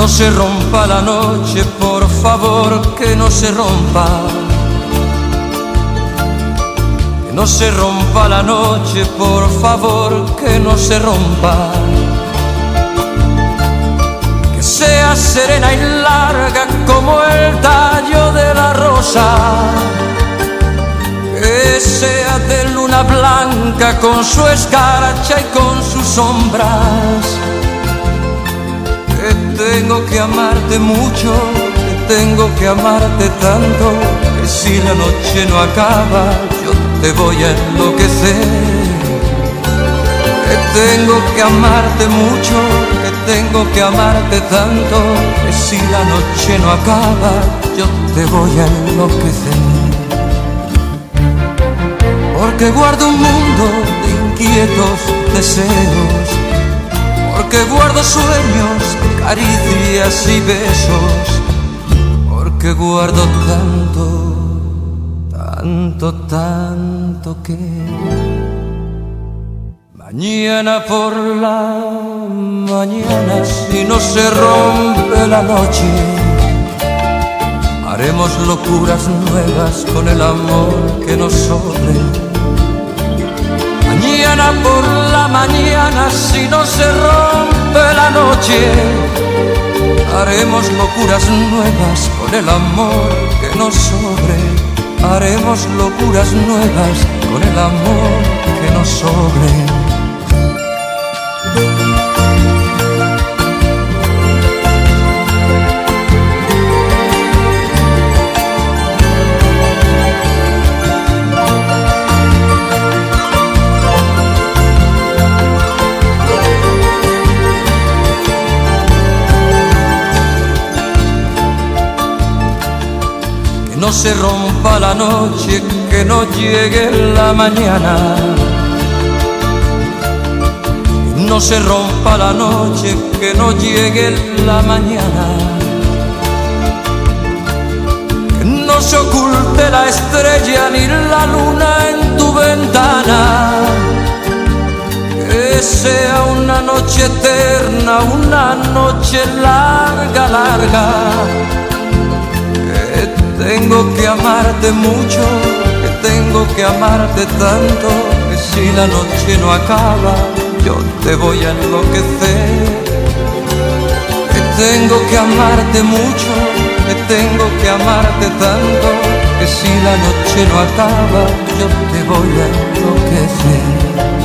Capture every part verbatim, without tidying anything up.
no se rompa la noche, por favor, que no se rompa. Que no se rompa la noche, por favor, que no se rompa. Que sea serena y larga como el tallo de la rosa. Que sea de luna blanca con su escarcha y con sus sombras. Que tengo que amarte mucho, que tengo que amarte tanto, que si la noche no acaba yo te voy a enloquecer. Que tengo que amarte mucho, que tengo que amarte tanto, que si la noche no acaba yo te voy a enloquecer. Porque guardo un mundo de inquietos deseos, porque guardo sueños, caricias y besos, porque guardo tanto, tanto, tanto que mañana por la mañana, si no se rompe la noche, haremos locuras nuevas con el amor que nos sobre. Mañana por la mañana, si no se rompe la noche, haremos locuras nuevas con el amor que nos sobre. Haremos locuras nuevas con el amor que nos sobre. No se rompa la noche, que no llegue la mañana. No se rompa la noche, que no llegue la mañana. Que no se oculte la estrella ni la luna en tu ventana. Que sea una noche eterna, una noche larga, larga. Tengo que amarte mucho, que tengo que amarte tanto, que si la noche no acaba, yo te voy a enloquecer. Que tengo que amarte mucho, que tengo que amarte tanto, que si la noche no acaba, yo te voy a enloquecer.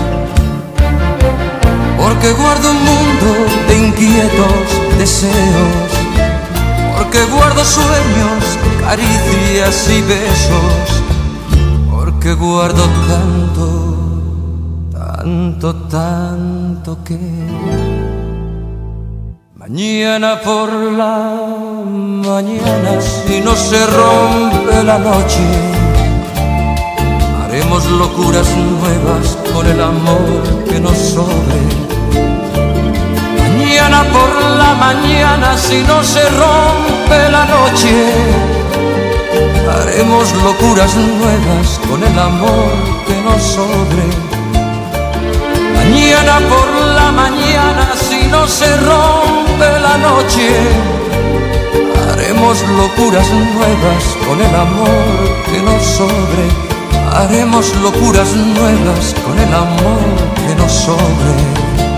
Porque guardo un mundo de inquietos deseos, porque guardo sueños, caricias y besos, porque guardo tanto, tanto, tanto que mañana por la mañana, si no se rompe la noche, haremos locuras nuevas con el amor que nos sobre. Mañana por la mañana, si no se rompe la noche, haremos locuras nuevas con el amor que nos sobre. Mañana por la mañana, si no se rompe la noche, haremos locuras nuevas con el amor que nos sobre. Haremos locuras nuevas con el amor que nos sobre.